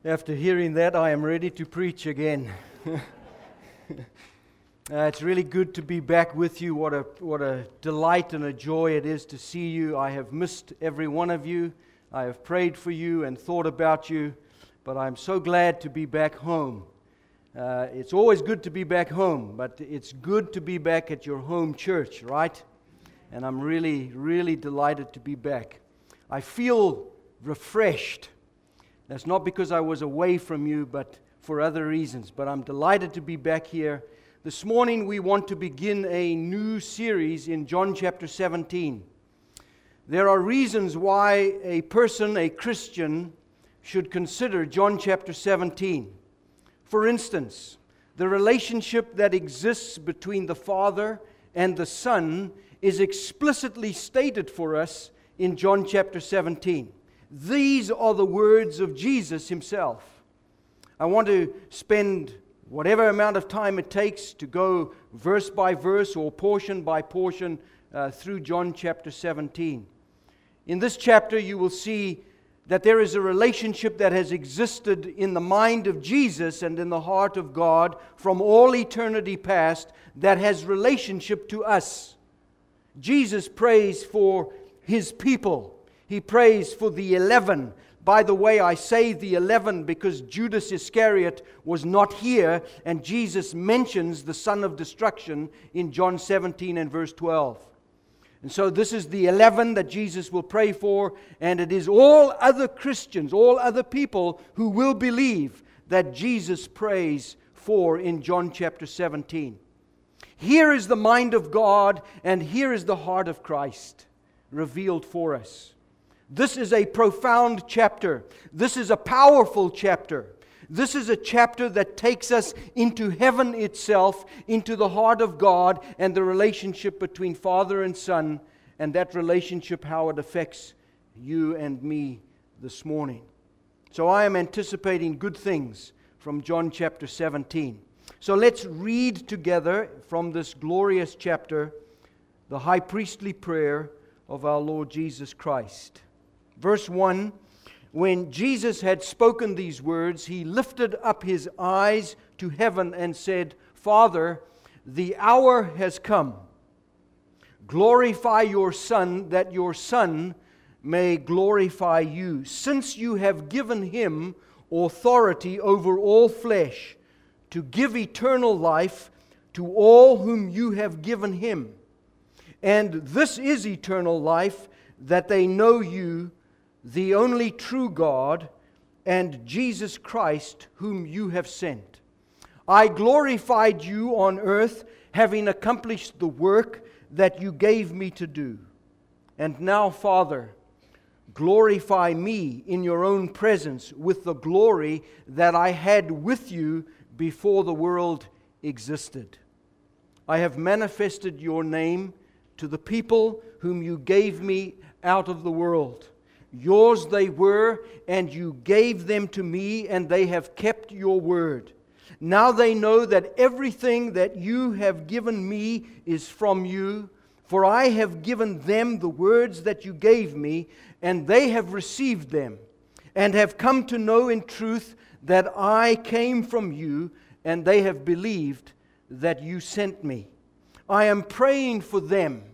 After hearing that, I am ready to preach again. It's really good to be back with you. What a delight and a joy it is to see you. I have missed every one of you. I have prayed for you and thought about you, but I'm so glad to be back home. It's always good to be back home, but it's good to be back at your home church, right? And I'm really, really delighted to be back. I feel refreshed. That's not because I was away from you, but for other reasons. But I'm delighted to be back here. This morning we want to begin a new series in John chapter 17. There are reasons why a person, a Christian, should consider John chapter 17. For instance, the relationship that exists between the Father and the Son is explicitly stated for us in John chapter 17. These are the words of Jesus himself. I want to spend whatever amount of time it takes to go verse by verse or portion by portion through John chapter 17. In this chapter you will see that there is a relationship that has existed in the mind of Jesus and in the heart of God from all eternity past that has relationship to us. Jesus prays for his people. He prays for the 11. By the way, I say the 11 because Judas Iscariot was not here, and Jesus mentions the son of destruction in John 17 and verse 12. And so this is the 11 that Jesus will pray for, and it is all other Christians, all other people who will believe that Jesus prays for in John chapter 17. Here is the mind of God, and here is the heart of Christ revealed for us. This is a profound chapter. This is a powerful chapter. This is a chapter that takes us into heaven itself, into the heart of God and the relationship between Father and Son, and that relationship, how it affects you and me this morning. So I am anticipating good things from John chapter 17. So let's read together from this glorious chapter the high priestly prayer of our Lord Jesus Christ. Verse 1, when Jesus had spoken these words, he lifted up his eyes to heaven and said, Father, the hour has come. Glorify your Son, that your Son may glorify you, since you have given him authority over all flesh, to give eternal life to all whom you have given him. And this is eternal life, that they know you, the only true God, and Jesus Christ, whom you have sent. I glorified you on earth, having accomplished the work that you gave me to do. And now, Father, glorify me in your own presence with the glory that I had with you before the world existed. I have manifested your name to the people whom you gave me out of the world. Yours they were, and you gave them to me, and they have kept your word. Now they know that everything that you have given me is from you, for I have given them the words that you gave me, and they have received them, and have come to know in truth that I came from you, and they have believed that you sent me. I am praying for them.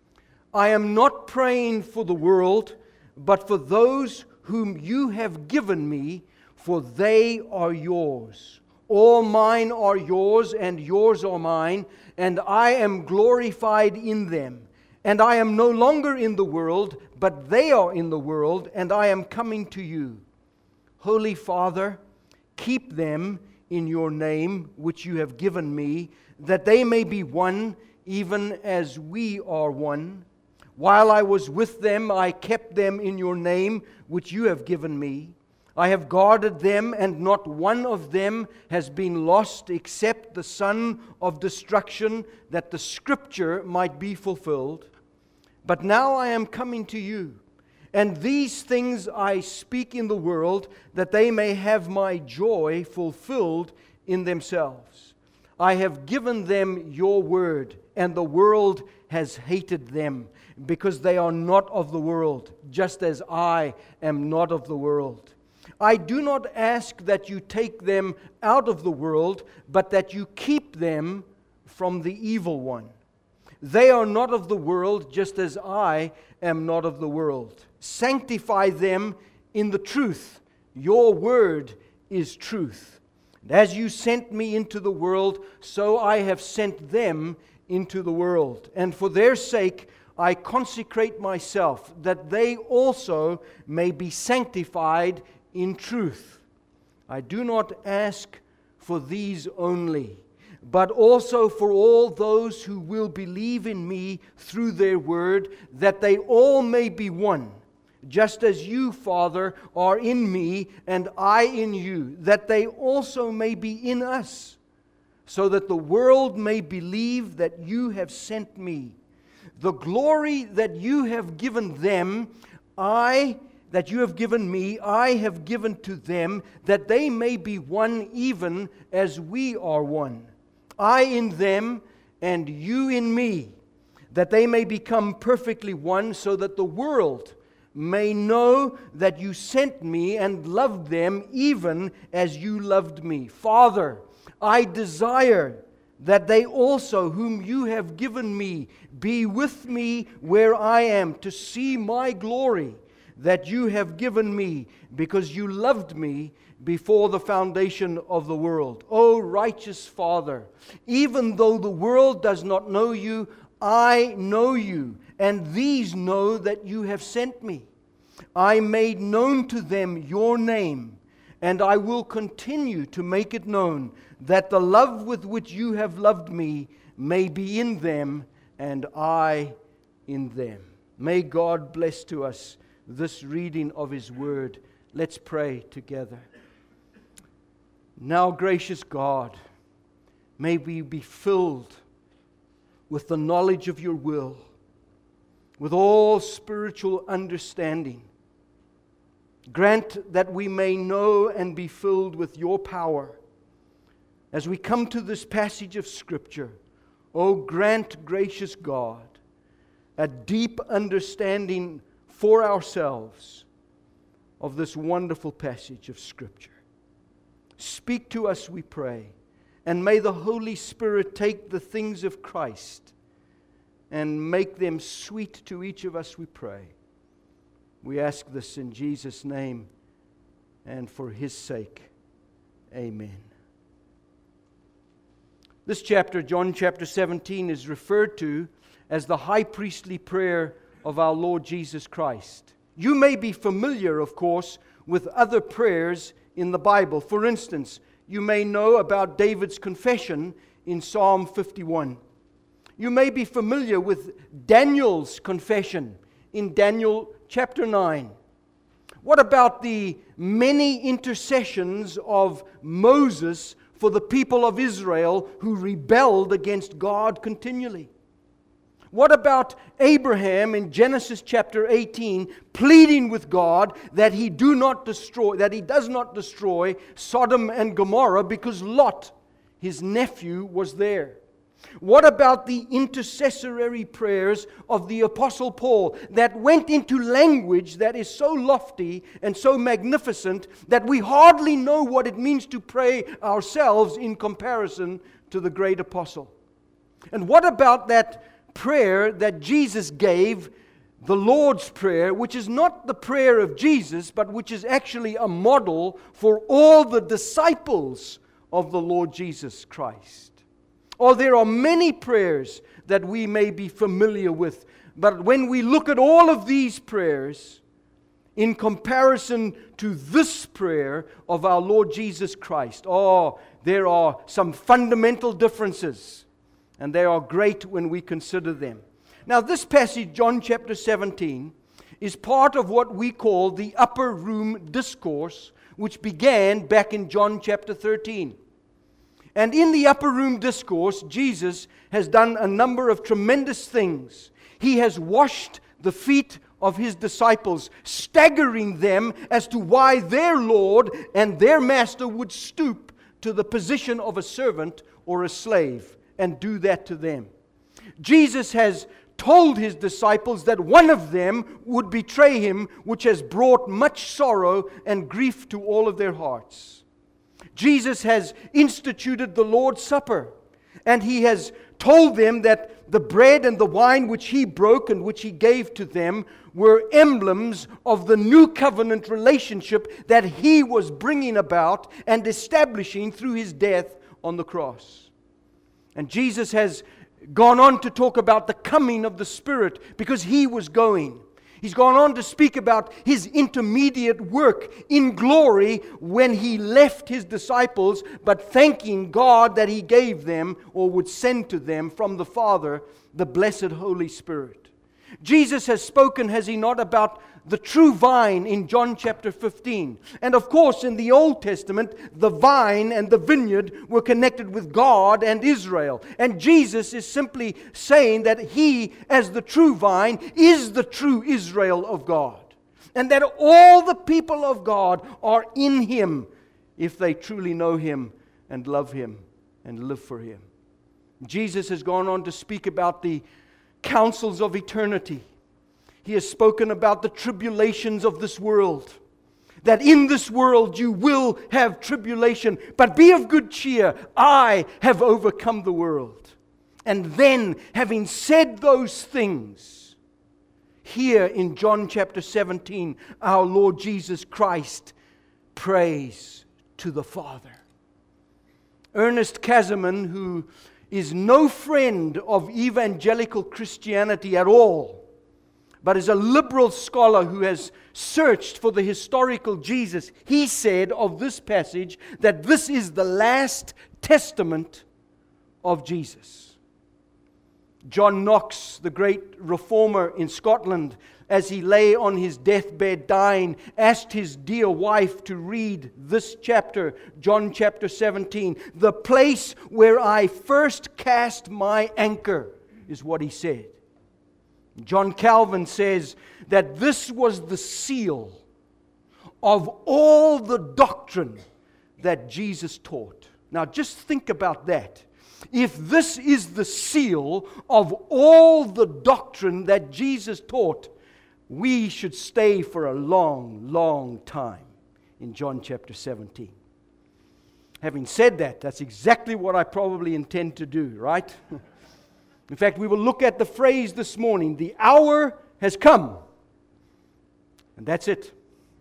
I am not praying for the world, but for those whom you have given me, for they are yours. All mine are yours, and yours are mine, and I am glorified in them. And I am no longer in the world, but they are in the world, and I am coming to you. Holy Father, keep them in your name, which you have given me, that they may be one, even as we are one. While I was with them, I kept them in your name, which you have given me. I have guarded them, and not one of them has been lost except the son of destruction, that the scripture might be fulfilled. But now I am coming to you, and these things I speak in the world, that they may have my joy fulfilled in themselves. I have given them your word, and the world has hated them, because they are not of the world, just as I am not of the world. I do not ask that you take them out of the world, but that you keep them from the evil one. They are not of the world, just as I am not of the world. Sanctify them in the truth. Your word is truth. And as you sent me into the world, so I have sent them into the world. And for their sake I consecrate myself, that they also may be sanctified in truth. I do not ask for these only, but also for all those who will believe in me through their word, that they all may be one, just as you, Father, are in me and I in you, that they also may be in us, so that the world may believe that you have sent me. The glory that you have given them, that you have given me, I have given to them, that they may be one even as we are one. I in them, and you in me, that they may become perfectly one, so that the world may know that you sent me and loved them even as you loved me. Father, I desire that they also, whom you have given me, be with me where I am, to see my glory that you have given me, because you loved me before the foundation of the world. O righteous Father, even though the world does not know you, I know you, and these know that you have sent me. I made known to them your name, and I will continue to make it known, that the love with which you have loved me may be in them, and I in them. May God bless to us this reading of His Word. Let's pray together. Now, gracious God, may we be filled with the knowledge of your will, with all spiritual understanding. Grant that we may know and be filled with your power. As we come to this passage of Scripture, oh, grant, gracious God, a deep understanding for ourselves of this wonderful passage of Scripture. Speak to us, we pray, and may the Holy Spirit take the things of Christ and make them sweet to each of us, we pray. We ask this in Jesus' name and for His sake. Amen. This chapter, John chapter 17, is referred to as the high priestly prayer of our Lord Jesus Christ. You may be familiar, of course, with other prayers in the Bible. For instance, you may know about David's confession in Psalm 51. You may be familiar with Daniel's confession in Daniel chapter 9. What about the many intercessions of Moses for the people of Israel who rebelled against God continually? What about Abraham in Genesis chapter 18 pleading with God that he does not destroy Sodom and Gomorrah because Lot, his nephew, was there? What about the intercessory prayers of the Apostle Paul that went into language that is so lofty and so magnificent that we hardly know what it means to pray ourselves in comparison to the great apostle? And what about that prayer that Jesus gave, the Lord's Prayer, which is not the prayer of Jesus, but which is actually a model for all the disciples of the Lord Jesus Christ? Oh, there are many prayers that we may be familiar with, but when we look at all of these prayers in comparison to this prayer of our Lord Jesus Christ, there are some fundamental differences. And they are great when we consider them. Now, this passage, John chapter 17, is part of what we call the upper room discourse, which began back in John chapter 13. And in the upper room discourse, Jesus has done a number of tremendous things. He has washed the feet of His disciples, staggering them as to why their Lord and their Master would stoop to the position of a servant or a slave and do that to them. Jesus has told his disciples that one of them would betray him, which has brought much sorrow and grief to all of their hearts. Jesus has instituted the Lord's Supper, and he has told them that the bread and the wine which he broke and which he gave to them were emblems of the new covenant relationship that he was bringing about and establishing through his death on the cross. And Jesus has gone on to talk about the coming of the Spirit because he was going. He's gone on to speak about his intermediate work in glory when he left his disciples, but thanking God that he gave them or would send to them from the Father the blessed Holy Spirit. Jesus has spoken, has he not, about the true vine in John chapter 15. And of course, in the Old Testament, the vine and the vineyard were connected with God and Israel. And Jesus is simply saying that he, as the true vine, is the true Israel of God. And that all the people of God are in him if they truly know him and love him and live for him. Jesus has gone on to speak about the counsels of eternity. He has spoken about the tribulations of this world. That in this world you will have tribulation, but be of good cheer. I have overcome the world. And then, having said those things, here in John chapter 17, our Lord Jesus Christ prays to the Father. Ernest Casimir, who is no friend of evangelical Christianity at all, but is a liberal scholar who has searched for the historical Jesus, he said of this passage that this is the last testament of Jesus. John Knox, the great reformer in Scotland, as he lay on his deathbed dying, asked his dear wife to read this chapter, John chapter 17. The place where I first cast my anchor, is what he said. John Calvin says that this was the seal of all the doctrine that Jesus taught. Now just think about that. If this is the seal of all the doctrine that Jesus taught, we should stay for a long, long time in John chapter 17. Having said that, that's exactly what I probably intend to do, right? In fact, we will look at the phrase this morning, the hour has come. And that's it.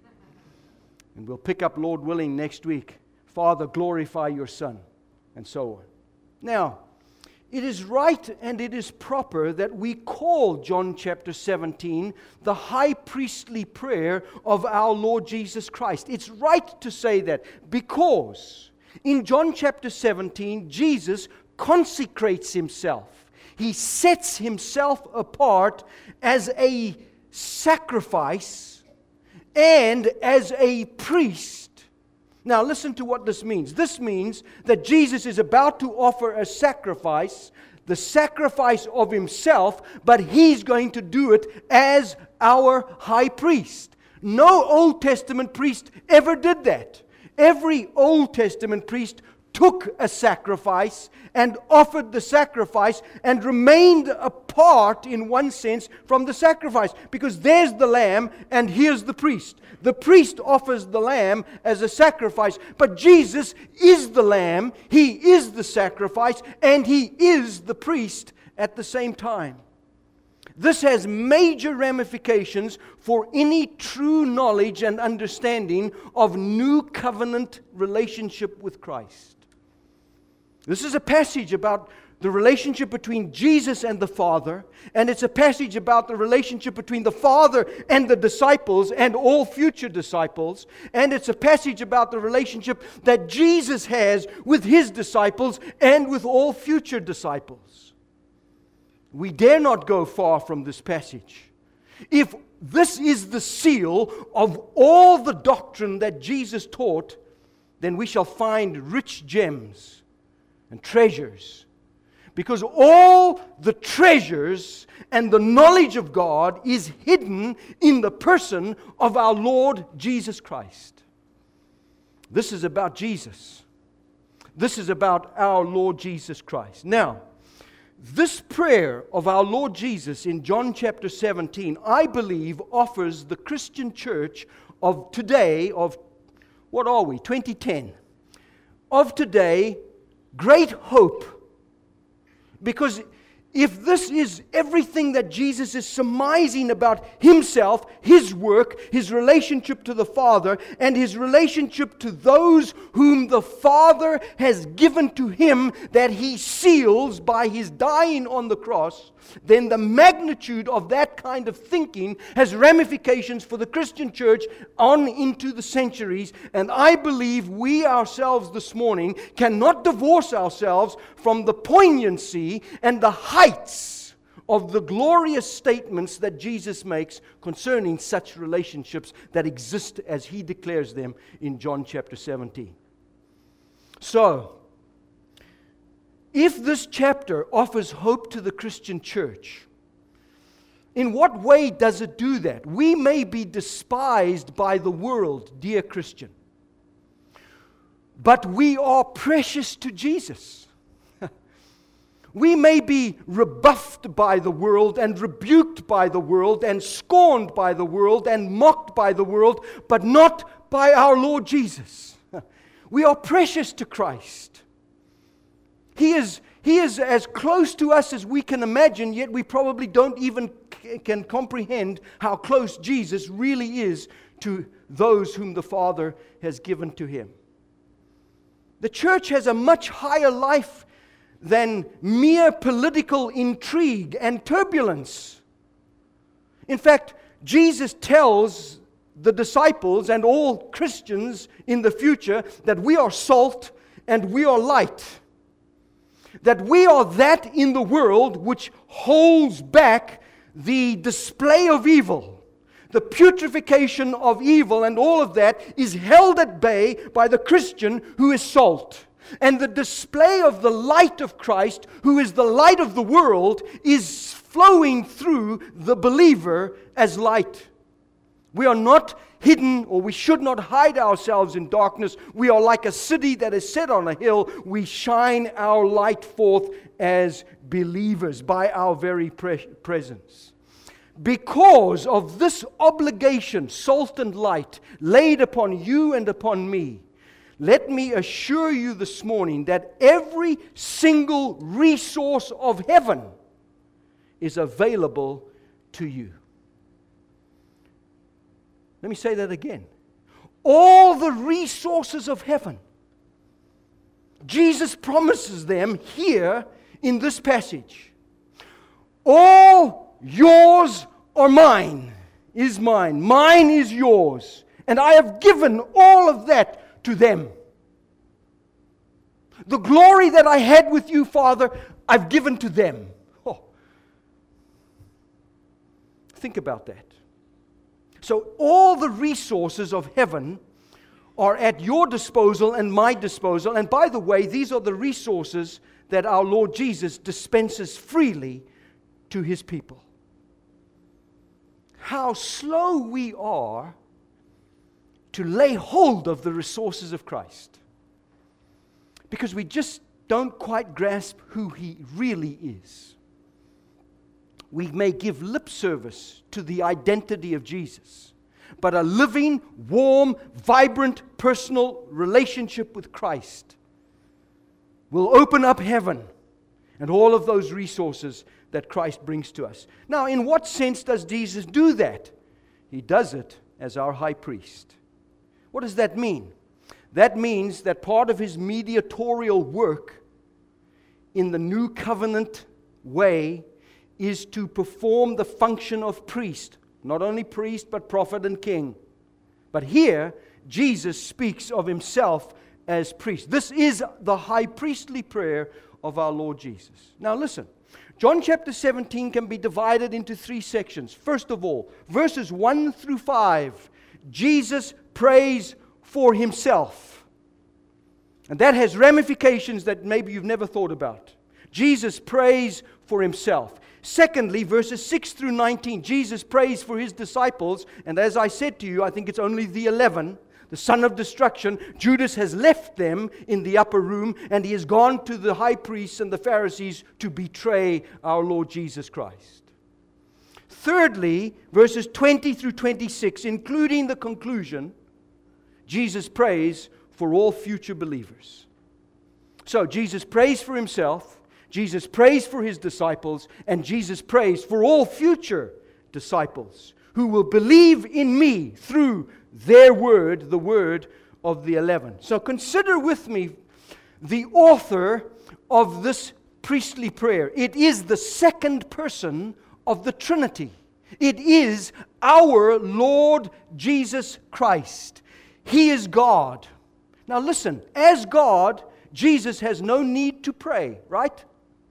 And we'll pick up, Lord willing, next week. Father, glorify your Son, and so on. Now, it is right and it is proper that we call John chapter 17 the high priestly prayer of our Lord Jesus Christ. It's right to say that because in John chapter 17, Jesus consecrates himself. He sets himself apart as a sacrifice and as a priest. Now listen to what this means. This means that Jesus is about to offer a sacrifice, the sacrifice of himself, but he's going to do it as our high priest. No Old Testament priest ever did that. Every Old Testament priest took a sacrifice and offered the sacrifice and remained apart in one sense from the sacrifice, because there's the lamb and here's the priest. The priest offers the lamb as a sacrifice, but Jesus is the lamb, he is the sacrifice, and he is the priest at the same time. This has major ramifications for any true knowledge and understanding of new covenant relationship with Christ. This is a passage about the relationship between Jesus and the Father, and it's a passage about the relationship between the Father and the disciples and all future disciples, and it's a passage about the relationship that Jesus has with his disciples and with all future disciples. We dare not go far from this passage. If this is the seal of all the doctrine that Jesus taught, then we shall find rich gems and treasures. Because all the treasures and the knowledge of God is hidden in the person of our Lord Jesus Christ. This is about Jesus. This is about our Lord Jesus Christ. Now, This prayer of our Lord Jesus in John chapter 17, I believe, offers the Christian church of today, of what are we, 2010, of today, great hope. Because if this is everything that Jesus is surmising about Himself, His work, His relationship to the Father, and His relationship to those whom the Father has given to Him that He seals by His dying on the cross, then the magnitude of that kind of thinking has ramifications for the Christian church on into the centuries. And I believe we ourselves this morning cannot divorce ourselves from the poignancy and the heights of the glorious statements that Jesus makes concerning such relationships that exist as He declares them in John chapter 17. So, if this chapter offers hope to the Christian church, in what way does it do that? We may be despised by the world, dear Christian, but we are precious to Jesus. We may be rebuffed by the world and rebuked by the world and scorned by the world and mocked by the world, but not by our Lord Jesus. We are precious to Christ. He is as close to us as we can imagine, yet we probably don't even can comprehend how close Jesus really is to those whom the Father has given to Him. The church has a much higher life than mere political intrigue and turbulence. In fact, Jesus tells the disciples and all Christians in the future that we are salt and we are light. That we are that in the world which holds back the display of evil. The putrefaction of evil and all of that is held at bay by the Christian who is salt. And the display of the light of Christ, who is the light of the world, is flowing through the believer as light. We are not hidden, or we should not hide ourselves in darkness. We are like a city that is set on a hill. We shine our light forth as believers by our very presence. Because of this obligation, salt and light, laid upon you and upon me, let me assure you this morning that every single resource of heaven is available to you. Let me say that again. All the resources of heaven, Jesus promises them here in this passage. All yours or mine is mine. Mine is yours. And I have given all of that to them. The glory that I had with you, Father, I've given to them. Oh. Think about that. So all the resources of heaven are at your disposal and my disposal. And by the way, these are the resources that our Lord Jesus dispenses freely to His people. How slow we are to lay hold of the resources of Christ. Because we just don't quite grasp who He really is. We may give lip service to the identity of Jesus, but a living, warm, vibrant, personal relationship with Christ will open up heaven and all of those resources that Christ brings to us. Now, in what sense does Jesus do that? He does it as our high priest. What does that mean? That means that part of His mediatorial work in the new covenant way is to perform the function of priest. Not only priest, but prophet and king. But here, Jesus speaks of Himself as priest. This is the high priestly prayer of our Lord Jesus. Now listen, John chapter 17 can be divided into three sections. First of all, verses 1 through 5, Jesus prays for Himself. And that has ramifications that maybe you've never thought about. Jesus prays for Himself. Secondly, verses 6 through 19, Jesus prays for His disciples. And as I said to you, I think it's only the 11. the son of destruction, Judas has left them in the upper room, and he has gone to the high priests and the Pharisees to betray our Lord Jesus Christ. Thirdly, verses 20 through 26, including the conclusion, Jesus prays for all future believers. So Jesus prays for himself, Jesus prays for his disciples, and Jesus prays for all future disciples who will believe in me through their word, the word of the 11. So consider with me the author of this priestly prayer. It is the second person of the Trinity. It is our Lord Jesus Christ. He is God. Now listen, as God, Jesus has no need to pray, right?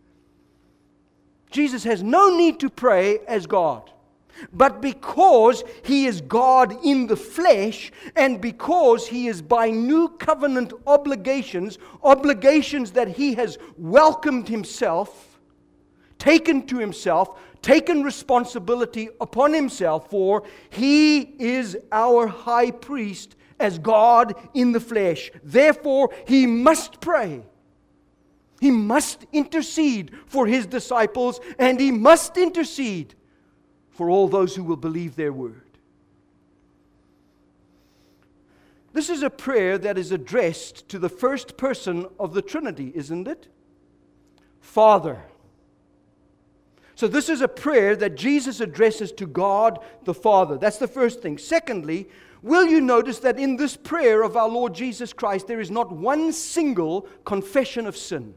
Jesus has no need to pray as God. But because He is God in the flesh, and because He is by new covenant obligations that He has welcomed Himself, taken to Himself, taken responsibility upon Himself for, He is our high priest as God in the flesh. Therefore, He must pray. He must intercede for His disciples, and He must intercede for all those who will believe their word. This is a prayer that is addressed to the first person of the Trinity, isn't it? Father. So this is a prayer that Jesus addresses to God the Father. That's the first thing. Secondly, will you notice that in this prayer of our Lord Jesus Christ, there is not one single confession of sin?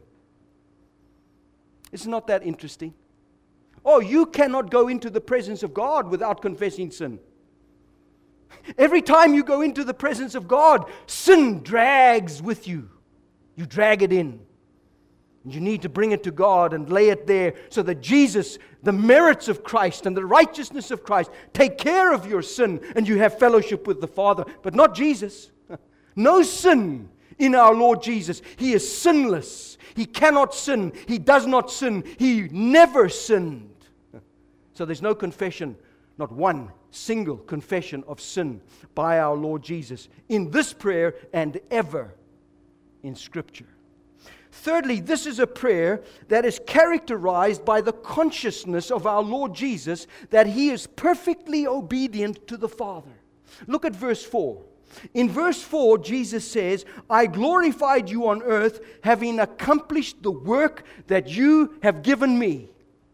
Isn't that interesting? Oh, you cannot go into the presence of God without confessing sin. Every time you go into the presence of God, sin drags with you. You drag it in. You need to bring it to God and lay it there so that Jesus, the merits of Christ and the righteousness of Christ, take care of your sin and you have fellowship with the Father. But not Jesus. No sin in our Lord Jesus. He is sinless. He cannot sin. He does not sin. He never sinned. So there's no confession, not one single confession of sin by our Lord Jesus in this prayer and ever in Scripture. Thirdly, this is a prayer that is characterized by the consciousness of our Lord Jesus that He is perfectly obedient to the Father. Look at verse 4. In verse 4, Jesus says, I glorified you on earth, having accomplished the work that you have given me.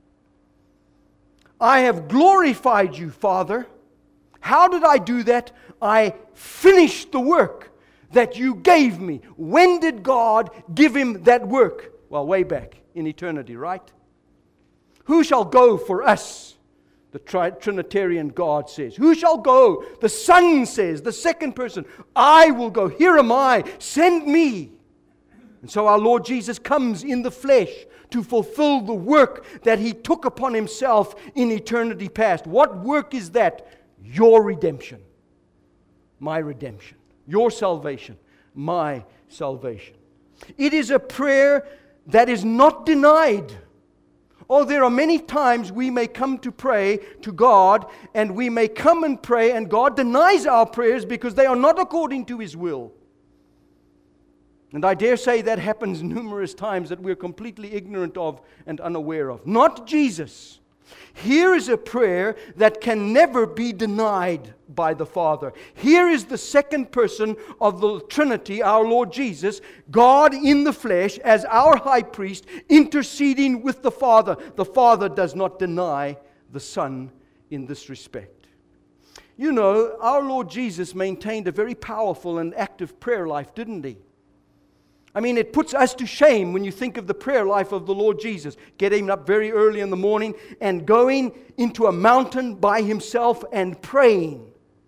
I have glorified you, Father. How did I do that? I finished the work that you gave me. When did God give Him that work? Well, way back in eternity, right? Who shall go for us? The Trinitarian God says. Who shall go? The Son says, the second person, I will go. Here am I. Send me. And so our Lord Jesus comes in the flesh to fulfill the work that He took upon Himself in eternity past. What work is that? Your redemption. My redemption. Your salvation. My salvation. It is a prayer that is not denied. Oh, there are many times we may come to pray to God, and we may come and pray, and God denies our prayers because they are not according to His will. And I dare say that happens numerous times that we're completely ignorant of and unaware of. Not Jesus. Here is a prayer that can never be denied by the Father. Here is the second person of the Trinity, our Lord Jesus, God in the flesh as our high priest, interceding with the Father. The Father does not deny the Son in this respect. You know, our Lord Jesus maintained a very powerful and active prayer life, didn't He? I mean, it puts us to shame when you think of the prayer life of the Lord Jesus, getting up very early in the morning and going into a mountain by Himself and praying.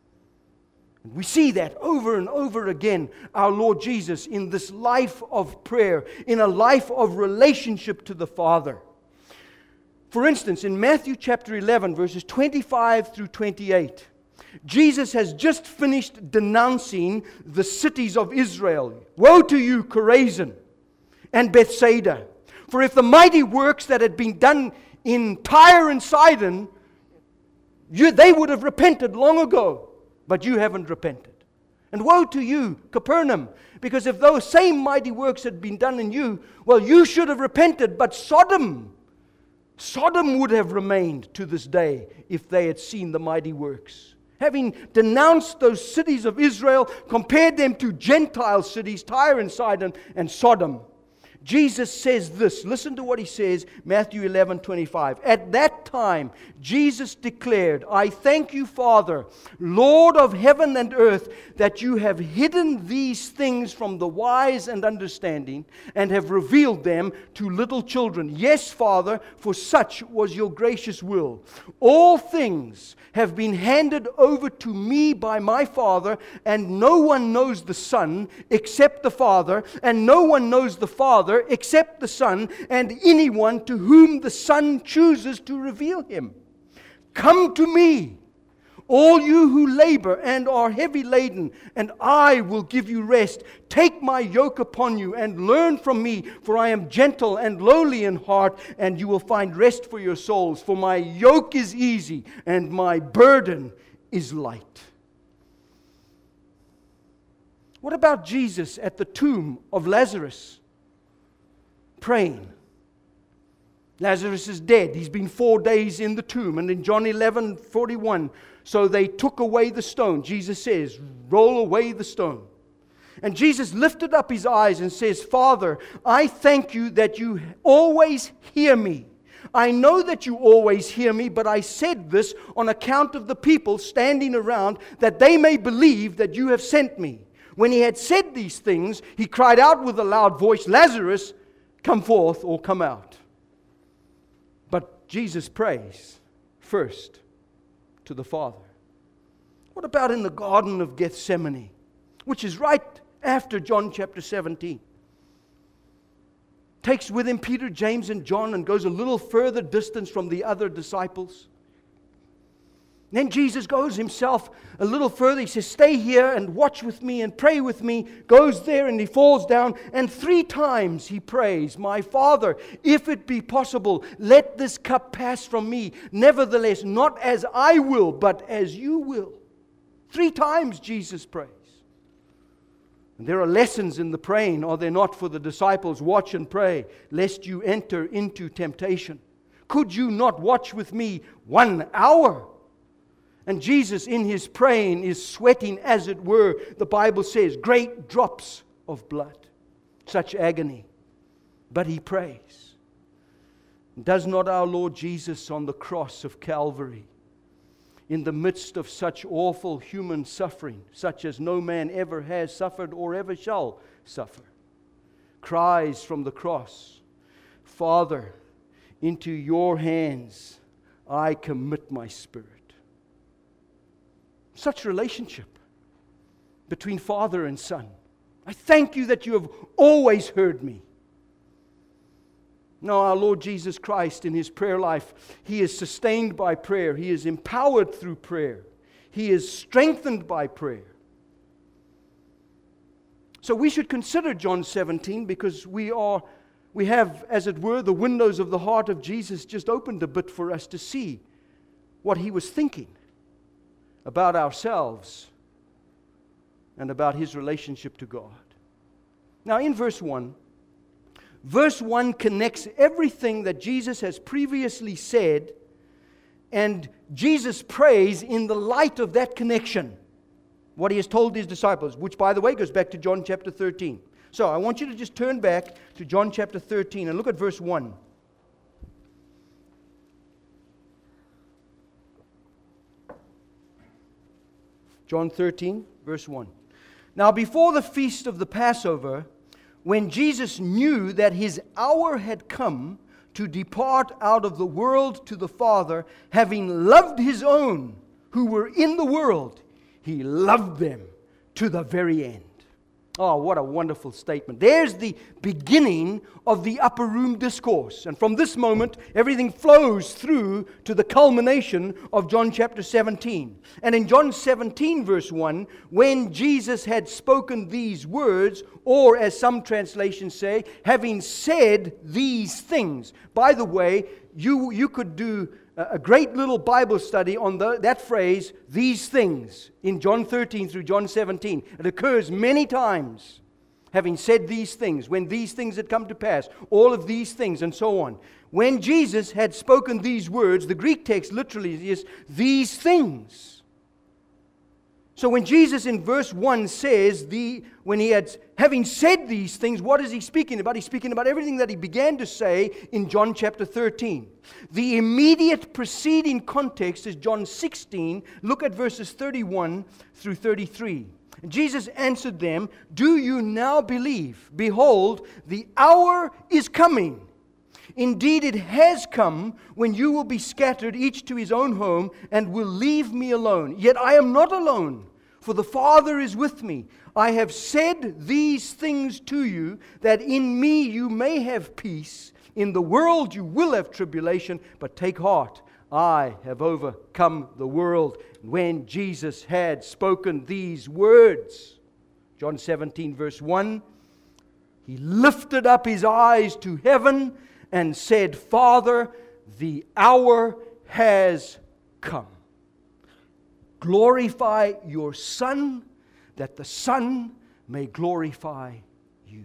We see that over and over again, our Lord Jesus in this life of prayer, in a life of relationship to the Father. For instance, in Matthew chapter 11, verses 25 through 28, Jesus has just finished denouncing the cities of Israel. Woe to you, Chorazin and Bethsaida! For if the mighty works that had been done in Tyre and Sidon, they would have repented long ago, but you haven't repented. And woe to you, Capernaum, because if those same mighty works had been done in you, well, you should have repented. But Sodom would have remained to this day if they had seen the mighty works. Having denounced those cities of Israel, compared them to Gentile cities, Tyre and Sidon and Sodom. Jesus says this. Listen to what he says, Matthew 11:25. At that time, Jesus declared, I thank you, Father, Lord of heaven and earth, that you have hidden these things from the wise and understanding and have revealed them to little children. Yes, Father, for such was your gracious will. All things have been handed over to me by my Father, and no one knows the Son except the Father, and no one knows the Father except the Son, and anyone to whom the Son chooses to reveal him. Come to me, all you who labor and are heavy laden, and I will give you rest. Take my yoke upon you and learn from me, for I am gentle and lowly in heart, and you will find rest for your souls. For my yoke is easy and my burden is light. What about Jesus at the tomb of Lazarus? Praying. Lazarus is dead. He's been 4 days in the tomb. And in John 11:41, so they took away the stone. Jesus says, roll away the stone. And Jesus lifted up his eyes and says, Father, I thank you that you always hear me. I know that you always hear me, but I said this on account of the people standing around, that they may believe that you have sent me. When he had said these things, he cried out with a loud voice, Lazarus, come forth or come out. But Jesus prays first to the Father. What about in the Garden of Gethsemane, which is right after John chapter 17? Takes with him Peter, James, and John and goes a little further distance from the other disciples. Then Jesus goes himself a little further. He says, stay here and watch with me and pray with me. Goes there and he falls down. And 3 times he prays, my Father, if it be possible, let this cup pass from me. Nevertheless, not as I will, but as you will. 3 times Jesus prays. And there are lessons in the praying, are there not, for the disciples? Watch and pray, lest you enter into temptation. Could you not watch with me 1 hour? And Jesus in his praying is sweating, as it were, the Bible says, great drops of blood. Such agony. But he prays. Does not our Lord Jesus on the cross of Calvary, in the midst of such awful human suffering, such as no man ever has suffered or ever shall suffer, cries from the cross, Father, into your hands I commit my spirit. Such relationship between Father and Son. I thank you that you have always heard me. Now, our Lord Jesus Christ in his prayer life, he is sustained by prayer. He is empowered through prayer. He is strengthened by prayer. So we should consider John 17, because we have, as it were, the windows of the heart of Jesus just opened a bit for us to see what he was thinking about ourselves and about his relationship to God. Now in verse 1 connects everything that Jesus has previously said, and Jesus prays in the light of that connection, what he has told his disciples, which, by the way, goes back to John chapter 13. So I want you to just turn back to John chapter 13 and look at verse 1. John 13, verse 1. Now, before the feast of the Passover, when Jesus knew that his hour had come to depart out of the world to the Father, having loved his own who were in the world, he loved them to the very end. Oh, what a wonderful statement. There's the beginning of the upper room discourse. And from this moment, everything flows through to the culmination of John chapter 17. And in John 17, verse 1, when Jesus had spoken these words, or as some translations say, having said these things. By the way, you could do a great little Bible study on that phrase, these things, in John 13 through John 17. It occurs many times. Having said these things, when these things had come to pass, all of these things, and so on. When Jesus had spoken these words, the Greek text literally is these things. So when Jesus in verse 1 says, when he had, having said these things, what is he speaking about? He's speaking about everything that he began to say in John chapter 13. The immediate preceding context is John 16. Look at verses 31 through 33. Jesus answered them, "Do you now believe? Behold, the hour is coming. Indeed, it has come when you will be scattered, each to his own home, and will leave me alone. Yet I am not alone, for the Father is with me. I have said these things to you, that in me you may have peace. In the world you will have tribulation, but take heart. I have overcome the world." When Jesus had spoken these words, John 17 verse 1, he lifted up his eyes to heaven and said, "Father, the hour has come. Glorify your Son, that the Son may glorify you."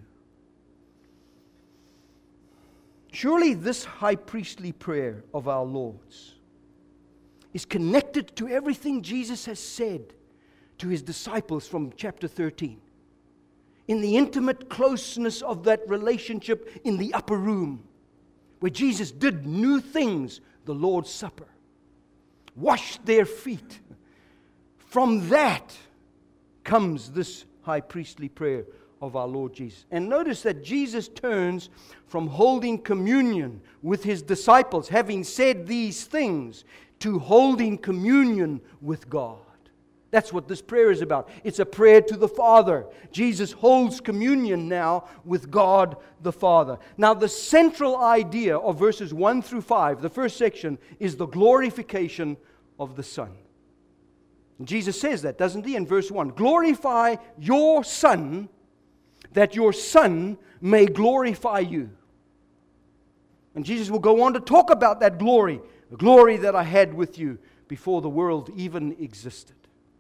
Surely this high priestly prayer of our Lord's is connected to everything Jesus has said to his disciples from chapter 13. In the intimate closeness of that relationship in the upper room, where Jesus did new things, the Lord's Supper, washed their feet. From that comes this high priestly prayer of our Lord Jesus. And notice that Jesus turns from holding communion with his disciples, having said these things, to holding communion with God. That's what this prayer is about. It's a prayer to the Father. Jesus holds communion now with God the Father. Now, the central idea of verses 1 through 5, the first section, is the glorification of the Son. And Jesus says that, doesn't he, in verse 1? "Glorify your Son, that your Son may glorify you." And Jesus will go on to talk about that glory, the glory that I had with you before the world even existed.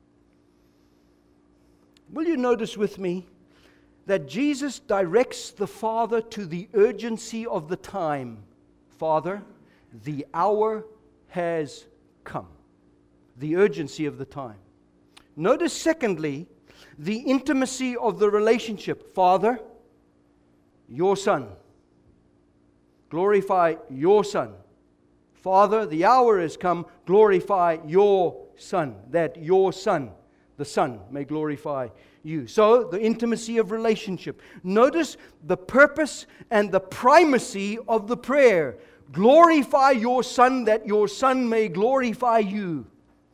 Will you notice with me that Jesus directs the Father to the urgency of the time? "Father, the hour has come." The urgency of the time. Notice, secondly, the intimacy of the relationship. "Father, your Son. Glorify your Son. Father, the hour has come. Glorify your Son, that your Son, the Son, may glorify you." So, the intimacy of relationship. Notice the purpose and the primacy of the prayer. "Glorify your Son, that your Son may glorify you."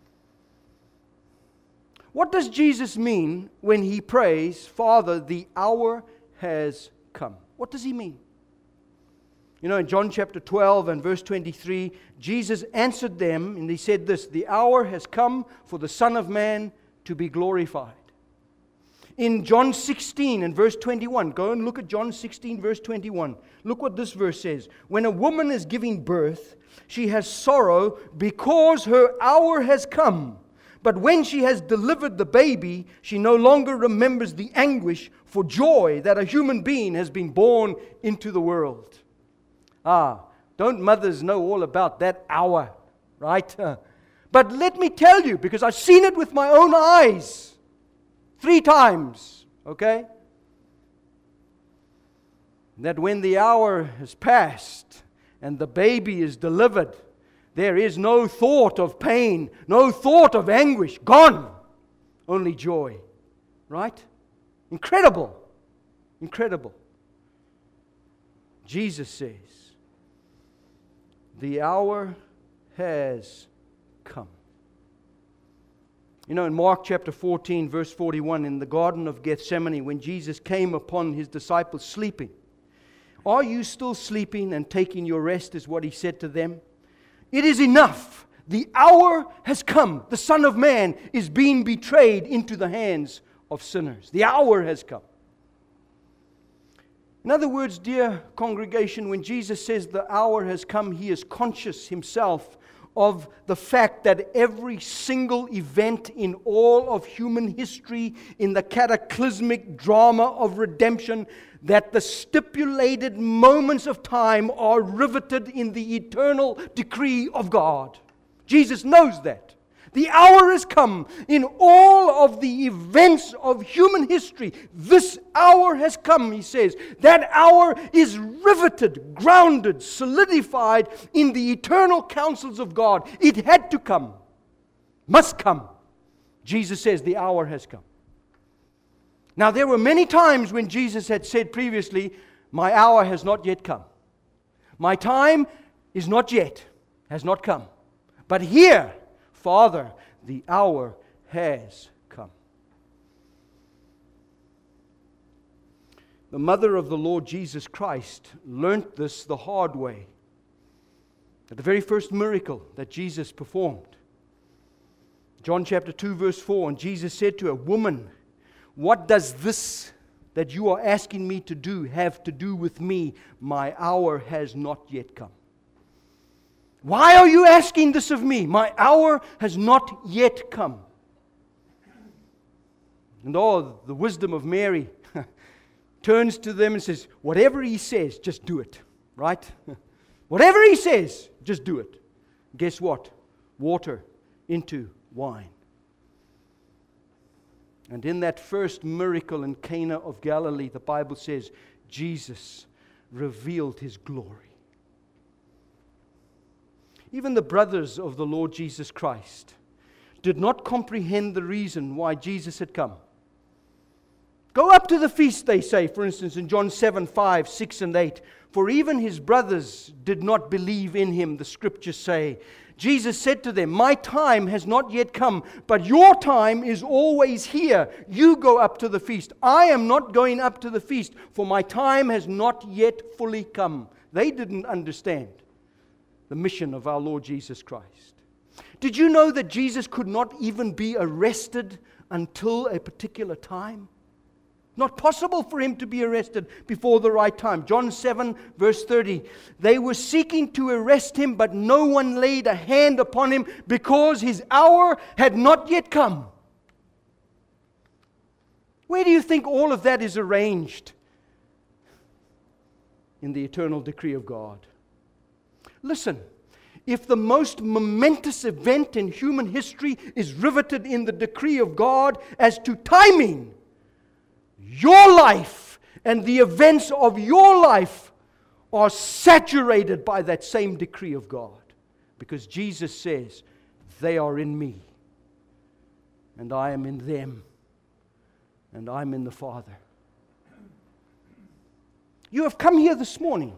What does Jesus mean when he prays, "Father, the hour has come"? What does he mean? You know, in John chapter 12 and verse 23, Jesus answered them and he said this, "The hour has come for the Son of Man to be glorified." In John 16 and verse 21, go and look at John 16 verse 21. Look what this verse says. "When a woman is giving birth, she has sorrow because her hour has come. But when she has delivered the baby, she no longer remembers the anguish for joy that a human being has been born into the world." Don't mothers know all about that hour, right? But let me tell you, because I've seen it with my own eyes 3 times, okay? That when the hour has passed and the baby is delivered, there is no thought of pain, no thought of anguish. Gone. Only joy. Right? Incredible. Incredible. Jesus says, "The hour has come." You know, in Mark chapter 14, verse 41, in the Garden of Gethsemane, when Jesus came upon his disciples sleeping, "Are you still sleeping and taking your rest?" is what he said to them. "It is enough. The hour has come. The Son of Man is being betrayed into the hands of sinners." The hour has come. In other words, dear congregation, when Jesus says the hour has come, he is conscious himself of the fact that every single event in all of human history, in the cataclysmic drama of redemption, that the stipulated moments of time are riveted in the eternal decree of God. Jesus knows that. The hour has come in all of the events of human history. This hour has come, he says. That hour is riveted, grounded, solidified in the eternal counsels of God. It had to come, must come. Jesus says the hour has come. Now, there were many times when Jesus had said previously, my hour has not yet come. My time is not yet, has not come. But here, Father, the hour has come. The mother of the Lord Jesus Christ learnt this the hard way at the very first miracle that Jesus performed. John chapter 2 verse 4, and Jesus said to her, "Woman, what does this that you are asking me to do have to do with me? My hour has not yet come." Why are you asking this of me? My hour has not yet come. And the wisdom of Mary turns to them and says, whatever he says, just do it. Right? Whatever he says, just do it. Guess what? Water into wine. And in that first miracle in Cana of Galilee, the Bible says, Jesus revealed His glory. Even the brothers of the Lord Jesus Christ did not comprehend the reason why Jesus had come. Go up to the feast, they say, for instance, in John 7, 5, 6, and 8. For even His brothers did not believe in Him, the Scriptures say. Jesus said to them, my time has not yet come, but your time is always here. You go up to the feast. I am not going up to the feast, for my time has not yet fully come. They didn't understand the mission of our Lord Jesus Christ. Did you know that Jesus could not even be arrested until a particular time? Not possible for Him to be arrested before the right time. John 7 verse 30. They were seeking to arrest Him, but no one laid a hand upon Him because His hour had not yet come. Where do you think all of that is arranged? In the eternal decree of God. Listen, if the most momentous event in human history is riveted in the decree of God as to timing, your life and the events of your life are saturated by that same decree of God. Because Jesus says, they are in me, and I am in them, and I'm in the Father. You have come here this morning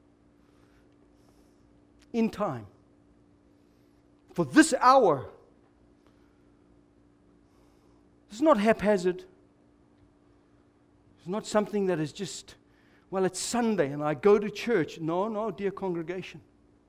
in time for this hour. It's not haphazard. It's not something that is just, well, it's Sunday and I go to church. No, dear congregation.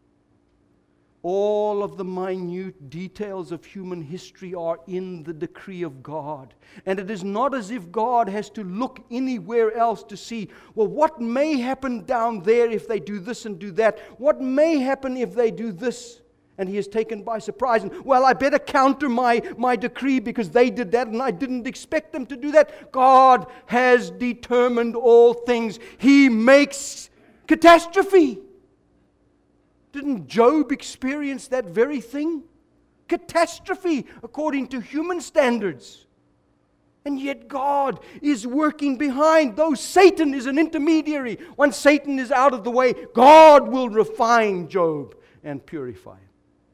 All of the minute details of human history are in the decree of God. And it is not as if God has to look anywhere else to see, well, what may happen down there if they do this and do that? What may happen if they do this? And He is taken by surprise. And, well, I better counter my decree because they did that and I didn't expect them to do that. God has determined all things. He makes catastrophe. Didn't Job experience that very thing? Catastrophe according to human standards. And yet God is working behind. Though Satan is an intermediary, once Satan is out of the way, God will refine Job and purify him.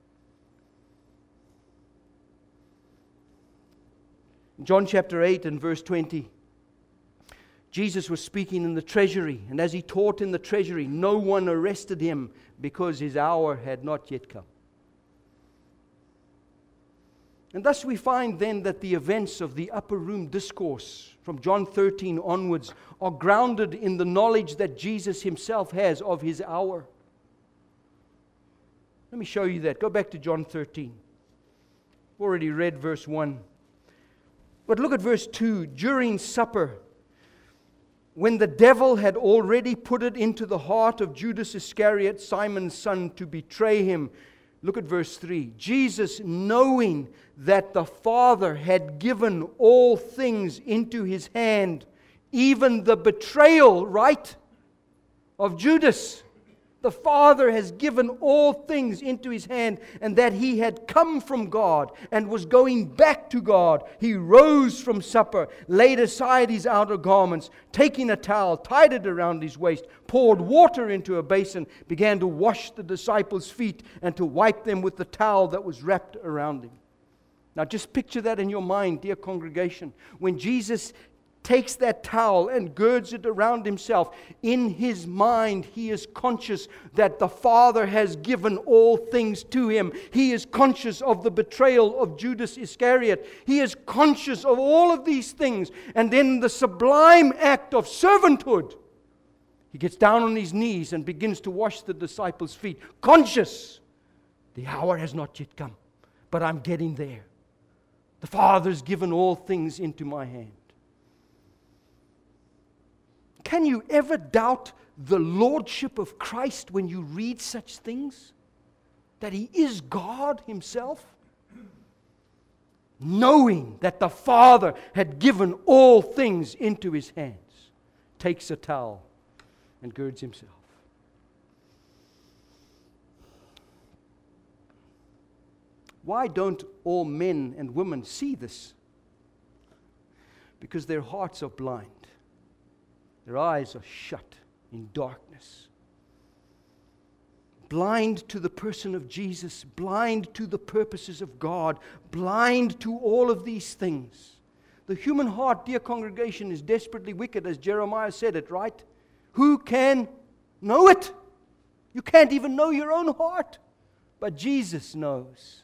John chapter 8 and verse 20. Jesus was speaking in the treasury, and as He taught in the treasury, no one arrested Him because His hour had not yet come. And thus we find then that the events of the upper room discourse from John 13 onwards are grounded in the knowledge that Jesus Himself has of His hour. Let me show you that. Go back to John 13. I've already read verse 1. But look at verse 2. During supper, when the devil had already put it into the heart of Judas Iscariot, Simon's son, to betray Him, Look at verse 3. Jesus, knowing that the Father had given all things into his hand, even the betrayal, right, of Judas. The Father has given all things into his hand, and that he had come from God and was going back to God. He rose from supper, laid aside his outer garments, taking a towel, tied it around his waist, poured water into a basin, began to wash the disciples' feet and to wipe them with the towel that was wrapped around him. Now just picture that in your mind, dear congregation. When Jesus takes that towel and girds it around himself, in his mind he is conscious that the Father has given all things to him. He is conscious of the betrayal of Judas Iscariot. He is conscious of all of these things. And then the sublime act of servanthood, he gets down on his knees and begins to wash the disciples' feet, conscious the hour has not yet come, but I'm getting there. The Father's given all things into my hand. Can you ever doubt the lordship of Christ when you read such things? That he is God himself? Knowing that the Father had given all things into his hands, takes a towel and girds himself. Why don't all men and women see this? Because their hearts are blind. Their eyes are shut in darkness. Blind to the person of Jesus, blind to the purposes of God, blind to all of these things. The human heart, dear congregation, is desperately wicked, as Jeremiah said it, right? Who can know it? You can't even know your own heart, but Jesus knows.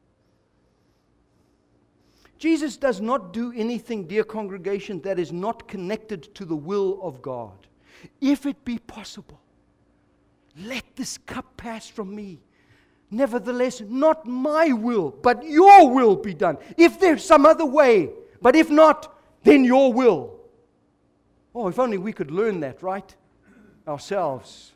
Jesus does not do anything, dear congregation, that is not connected to the will of God. If it be possible, let this cup pass from me. Nevertheless, not my will, but your will be done. If there's some other way, but if not, then your will. Oh, if only we could learn that, right? Ourselves.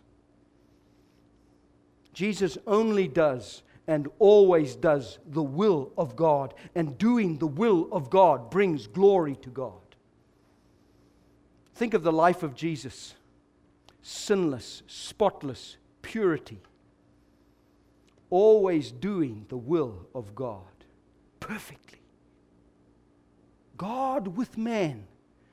Jesus only does and always does the will of God. And doing the will of God brings glory to God. Think of the life of Jesus. Sinless, spotless, purity. Always doing the will of God. Perfectly. God with man.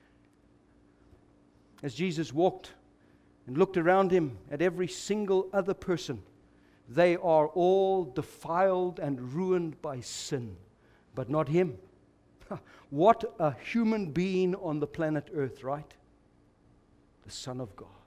As Jesus walked and looked around him at every single other person, they are all defiled and ruined by sin, but not him. What a human being on the planet Earth, right? The Son of God.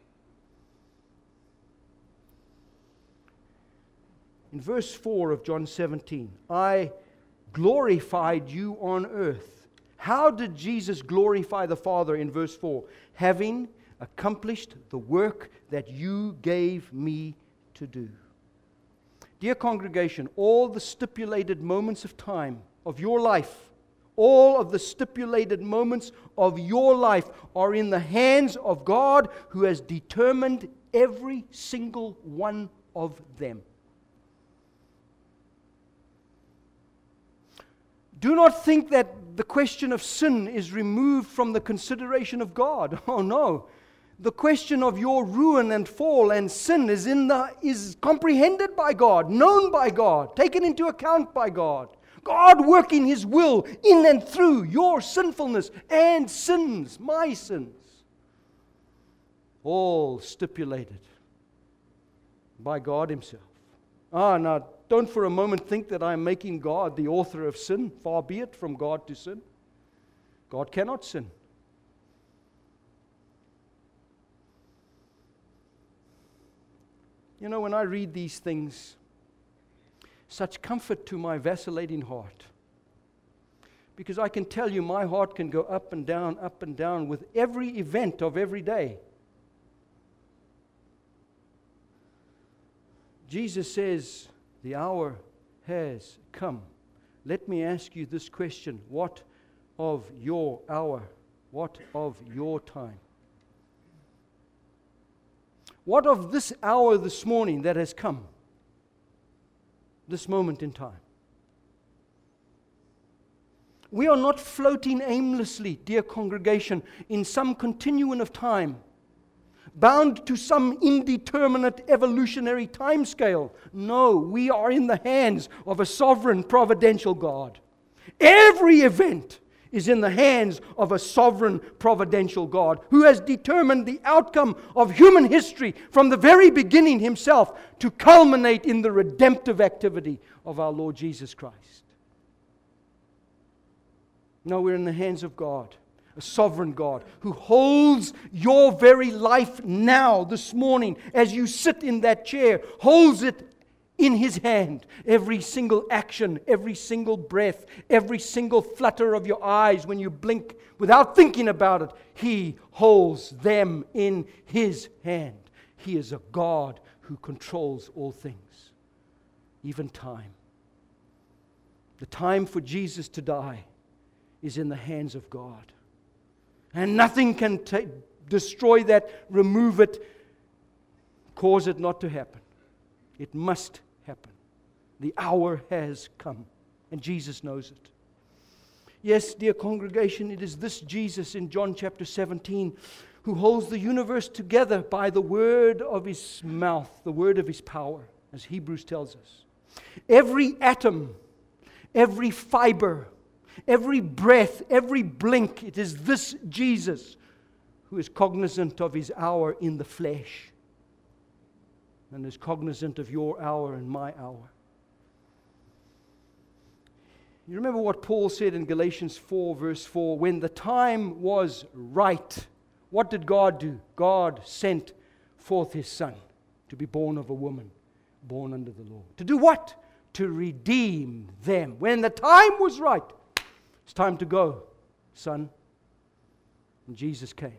In verse 4 of John 17, I glorified you on earth. How did Jesus glorify the Father in verse 4? Having accomplished the work that you gave me to do. Dear congregation, all the stipulated moments of time of your life, all of the stipulated moments of your life are in the hands of God, who has determined every single one of them. Do not think that the question of sin is removed from the consideration of God. Oh no. The question of your ruin and fall and sin is comprehended by God, known by God, taken into account by God. God working His will in and through your sinfulness and sins, my sins. All stipulated by God Himself. Now, don't for a moment think that I'm making God the author of sin. Far be it from God to sin. God cannot sin. You know, when I read these things, such comfort to my vacillating heart. Because I can tell you my heart can go up and down with every event of every day. Jesus says, the hour has come. Let me ask you this question. What of your hour? What of your time? What of this hour this morning that has come? this moment in time. We are not floating aimlessly, dear congregation, in some continuum of time, bound to some indeterminate evolutionary timescale. No, we are in the hands of a sovereign providential God. Every event is in the hands of a sovereign providential God who has determined the outcome of human history from the very beginning himself to culminate in the redemptive activity of our Lord Jesus Christ. No, we're in the hands of God, a sovereign God who holds your very life now, this morning, as you sit in that chair, holds it in His hand. Every single action, every single breath, every single flutter of your eyes when you blink without thinking about it, He holds them in His hand. He is a God who controls all things, even time. The time for Jesus to die is in the hands of God. And nothing can destroy that, remove it, cause it not to happen. It must happen. The hour has come, and Jesus knows it. Yes, dear congregation, it is this Jesus in John chapter 17 who holds the universe together by the word of His mouth, the word of His power, as Hebrews tells us. Every atom, every fiber, every breath, every blink, it is this Jesus who is cognizant of His hour in the flesh and is cognizant of your hour and my hour. You remember what Paul said in Galatians 4 verse 4, when the time was right, what did God do? God sent forth His Son to be born of a woman, born under the law. To do what? To redeem them. When the time was right, it's time to go, son. And Jesus came.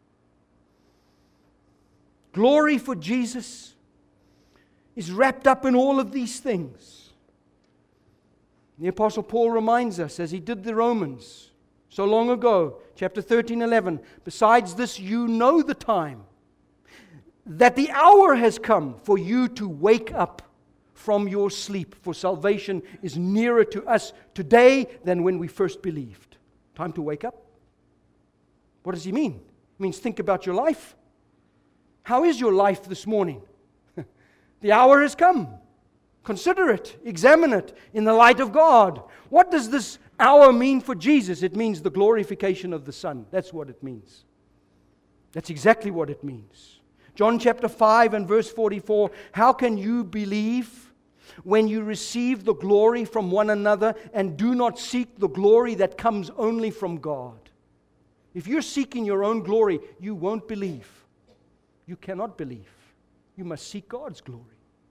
Glory for Jesus is wrapped up in all of these things. The Apostle Paul reminds us, as he did the Romans so long ago, chapter 13:11, besides this, you know the time, that the hour has come for you to wake up from your sleep, for salvation is nearer to us today than when we first believed. Time to wake up. What does he mean? It means think about your life. How is your life this morning? The hour has come. Consider it, examine it in the light of God. What does this hour mean for Jesus? It means the glorification of the Son. That's what it means. That's exactly what it means. John chapter 5 and verse 44, how can you believe when you receive the glory from one another and do not seek the glory that comes only from God? If you're seeking your own glory, you won't believe. You cannot believe. You must seek God's glory.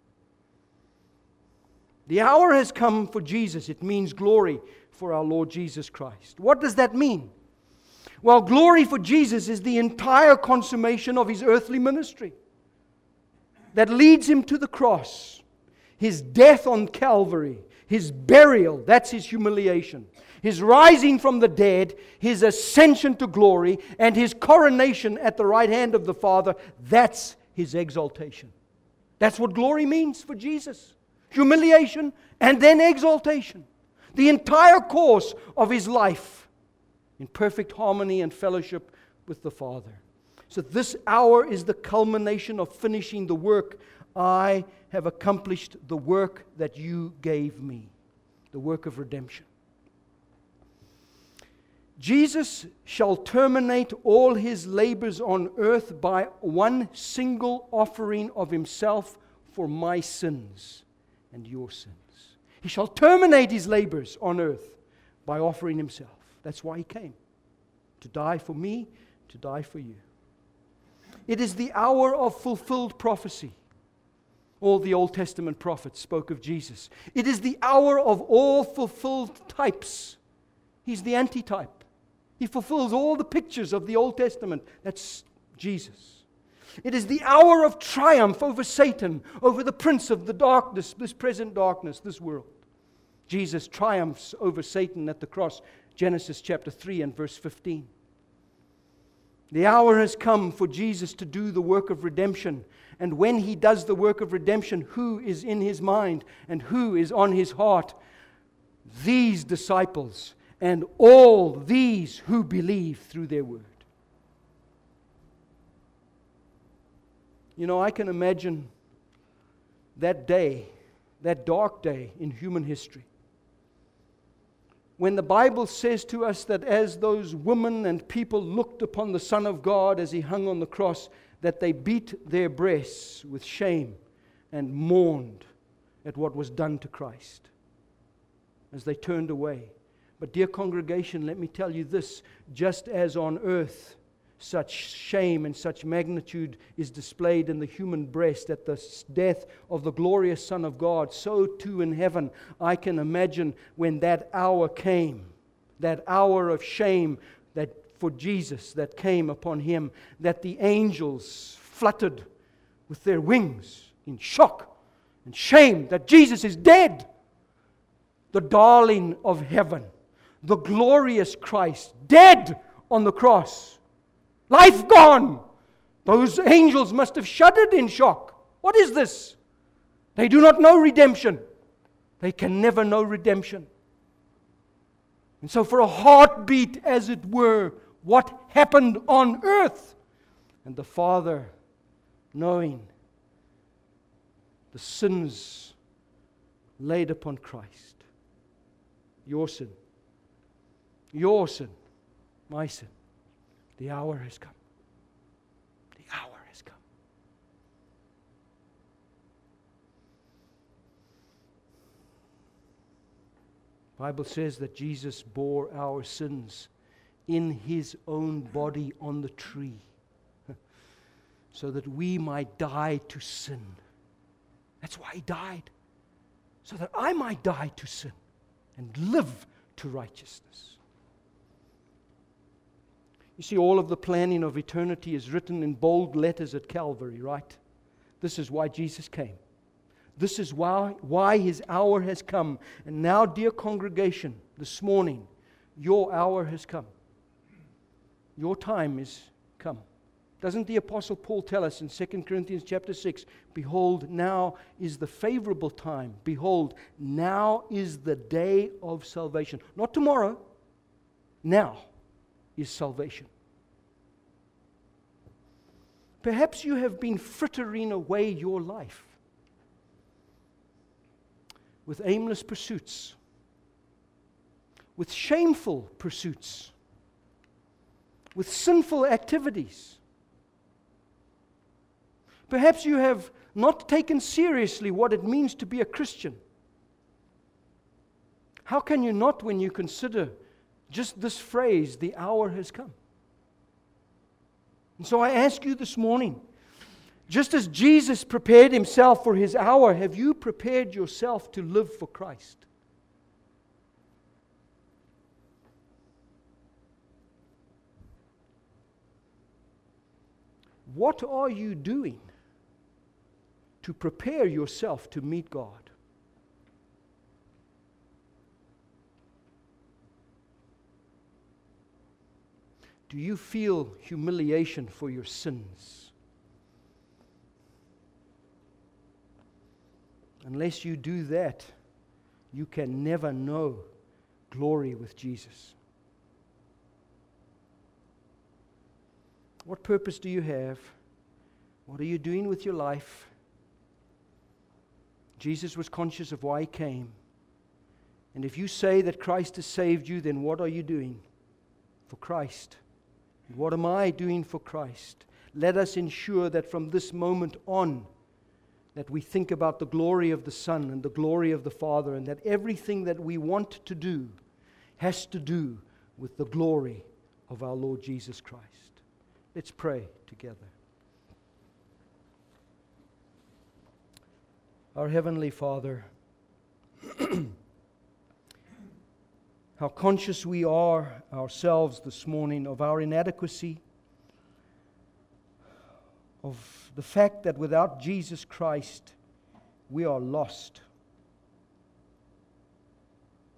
The hour has come for Jesus. It means glory for our Lord Jesus Christ. What does that mean? Well, glory for Jesus is the entire consummation of His earthly ministry that leads Him to the cross. His death on Calvary, His burial, that's His humiliation. His rising from the dead, His ascension to glory, and His coronation at the right hand of the Father, that's His exaltation. That's what glory means for Jesus. Humiliation and then exaltation. The entire course of His life in perfect harmony and fellowship with the Father. So this hour is the culmination of finishing the work. I have accomplished the work that you gave me, the work of redemption. Jesus shall terminate all His labors on earth by one single offering of Himself for my sins and your sins. He shall terminate His labors on earth by offering Himself. That's why He came, to die for me, to die for you. It is the hour of fulfilled prophecy. All the Old Testament prophets spoke of Jesus. It is the hour of all fulfilled types. He's the antitype. He fulfills all the pictures of the Old Testament. That's Jesus. It is the hour of triumph over Satan, over the prince of the darkness, this present darkness, this world. Jesus triumphs over Satan at the cross. Genesis chapter 3 and verse 15. The hour has come for Jesus to do the work of redemption. And when He does the work of redemption, who is in His mind and who is on His heart? These disciples and all these who believe through their word. You know, I can imagine that day, that dark day in human history, when the Bible says to us that as those women and people looked upon the Son of God as He hung on the cross, that they beat their breasts with shame and mourned at what was done to Christ as they turned away. But dear congregation, let me tell you this, just as on earth such shame and such magnitude is displayed in the human breast at the death of the glorious Son of God, so too in heaven I can imagine when that hour came, that hour of shame that for Jesus that came upon Him, that the angels fluttered with their wings in shock and shame that Jesus is dead. The darling of heaven, the glorious Christ, dead on the cross. Life gone. Those angels must have shuddered in shock. What is this? They do not know redemption. They can never know redemption. And so for a heartbeat, as it were, what happened on earth? And the Father, knowing the sins laid upon Christ, your sin, my sin, the hour has come. The hour has come. The Bible says that Jesus bore our sins in His own body on the tree, so that we might die to sin. That's why He died, so that I might die to sin and live to righteousness. You see, all of the planning of eternity is written in bold letters at Calvary, right? This is why Jesus came. This is why His hour has come. And now, dear congregation, this morning, your hour has come. Your time is come. Doesn't the Apostle Paul tell us in 2 Corinthians chapter 6, behold, now is the favorable time. Behold, now is the day of salvation. Not tomorrow. Now is salvation. Perhaps you have been frittering away your life with aimless pursuits, with shameful pursuits, with sinful activities. Perhaps you have not taken seriously what it means to be a Christian. How can you not when you consider just this phrase, the hour has come? And so I ask you this morning, just as Jesus prepared Himself for His hour, have you prepared yourself to live for Christ? What are you doing to prepare yourself to meet God? Do you feel humiliation for your sins? Unless you do that, you can never know glory with Jesus. What purpose do you have? What are you doing with your life? Jesus was conscious of why He came. And if you say that Christ has saved you, then what are you doing for Christ? What am I doing for Christ? Let us ensure that from this moment on, that we think about the glory of the Son and the glory of the Father, and that everything that we want to do has to do with the glory of our Lord Jesus Christ. Let's pray together. Our Heavenly Father, how conscious we are ourselves this morning of our inadequacy, of the fact that without Jesus Christ we are lost.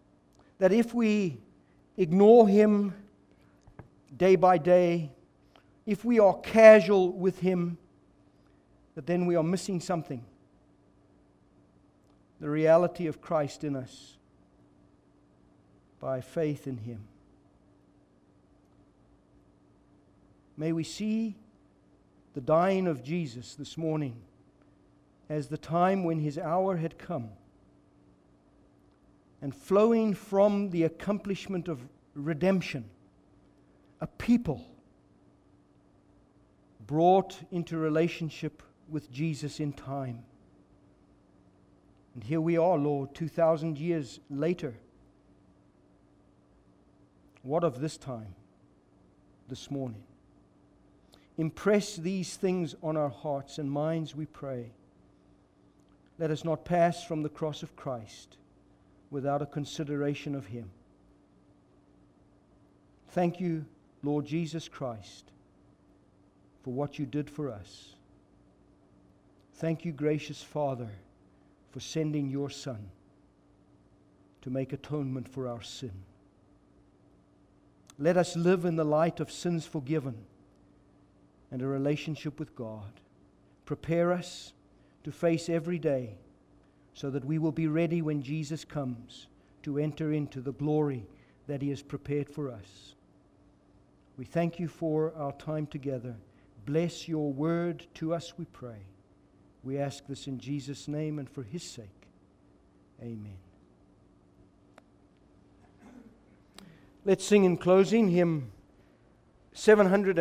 That if we ignore Him day by day, if we are casual with Him, that then we are missing something. The reality of Christ in us by faith in Him. May we see the dying of Jesus this morning as the time when His hour had come, and flowing from the accomplishment of redemption, a people brought into relationship with Jesus in time. And here we are, Lord, 2,000 years later. What of this time, this morning? Impress these things on our hearts and minds, we pray. Let us not pass from the cross of Christ without a consideration of Him. Thank you, Lord Jesus Christ, for what You did for us. Thank You, gracious Father, for sending Your Son to make atonement for our sin. Let us live in the light of sins forgiven and a relationship with God. Prepare us to face every day so that we will be ready when Jesus comes to enter into the glory that He has prepared for us. We thank You for our time together. Bless Your word to us, we pray. We ask this in Jesus' name and for His sake. Amen. Let's sing in closing hymn 700.